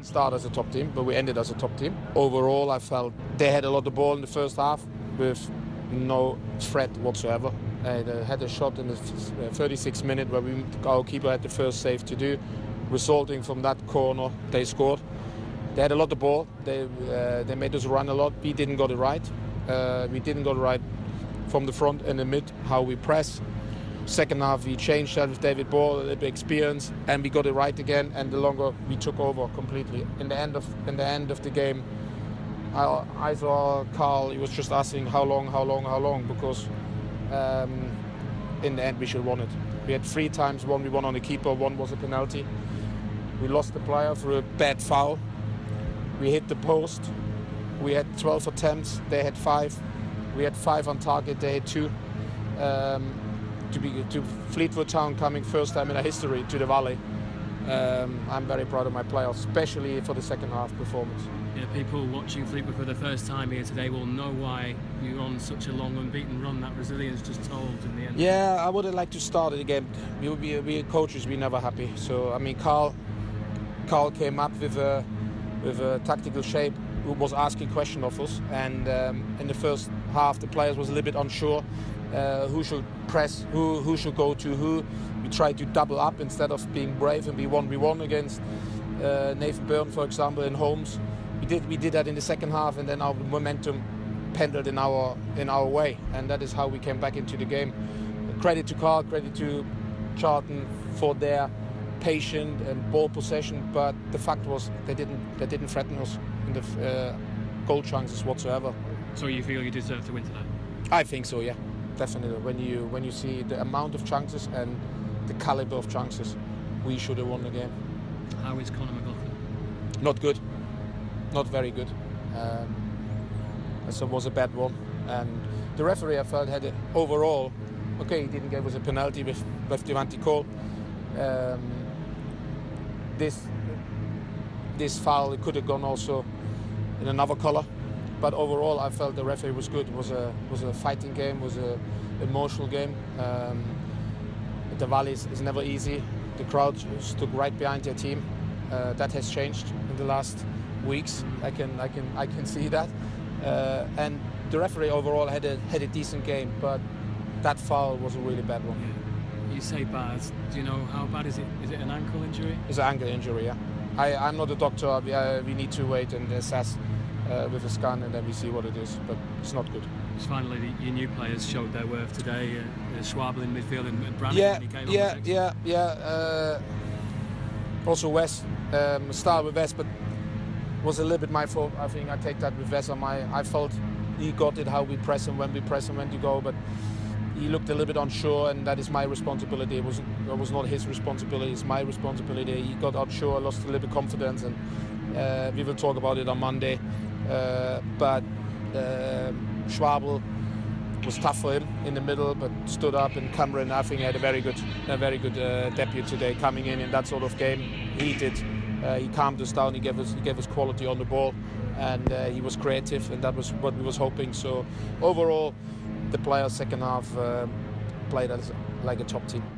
start as a top team, but we ended as a top team. Overall, I felt they had a lot of ball in the first half with no threat whatsoever. They had a shot in the 36th minute where our keeper had the first save to do. Resulting from that corner, they scored. They had a lot of ball. They made us run a lot. We didn't get it right. We didn't get it right from the front and the mid, how we press. Second half, we changed that with David Ball, a little bit experience, and we got it right again. And the longer we took over completely. In the end of the game, I saw Carl. He was just asking how long, because in the end we should won it. We had 3 times. One we won on the keeper. One was a penalty. We lost the player for a bad foul. We hit the post. We had 12 attempts. They had 5. We had 5 on target. They had 2. To Fleetwood Town coming first time in their history to the Valley. I'm very proud of my players, especially for the second half performance. Yeah, people watching Fleetwood for the first time here today will know why you're on such a long unbeaten run. That resilience just told in the end. Yeah, I would have liked to start it again. We coaches, we never happy. So I mean, Carl came up with a tactical shape who was asking questions of us, and in the first half the players was a little bit unsure who should press, who should go to who. We tried to double up instead of being brave and be 1v1 against Nathan Byrne, for example, in Holmes. We did that in the second half, and then our momentum penduled in our way, and that is how we came back into the game. Credit to Carl, credit to Charlton for their patient and ball possession, but the fact was they didn't threaten us in the goal chances whatsoever. So you feel you deserve to win today? I think so, yeah, definitely. When you see the amount of chances and the caliber of chances, we should have won the game. How is Conor McLaughlin? Not good, not very good. So it was a bad one, and the referee I felt had it overall. Okay, he didn't give us a penalty with Devante Cole. This foul, it could have gone also in another colour, but overall I felt the referee was good. It was a fighting game, was a emotional game. The Valley is never easy. The crowd stood right behind their team. That has changed in the last weeks. I can see that. And the referee overall had a decent game, but that foul was a really bad one. You say bad. Do you know how bad is it? Is it an ankle injury? It's an ankle injury, yeah. I'm not a doctor. We need to wait and assess with a scan, and then we see what it is. But it's not good. Finally, your new players showed their worth today. Schwabel in midfield and Brannigan when he came on. Yeah. Also Wes. Start with Wes, but was a little bit my fault. I think I take that with Wes on my. I felt he got it how we press him, when we press him, when to go, but he looked a little bit unsure, and that is my responsibility. It was not his responsibility, it's my responsibility. He got unsure, lost a little bit of confidence, and we will talk about it on Monday. But Schwabel was tough for him in the middle, but stood up, and Cameron, I think, had a very good debut today, coming in that sort of game. He did. He calmed us down, he gave us quality on the ball, and he was creative, and that was what we was hoping. So overall, the players second half played as like a top team.